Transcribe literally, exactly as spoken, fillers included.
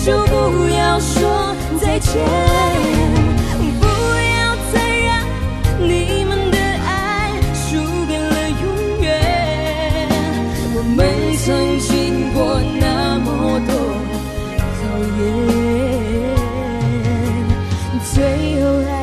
就不要说再见，不要再让你们的爱输给了永远。我们曾经过那么多考验，最后还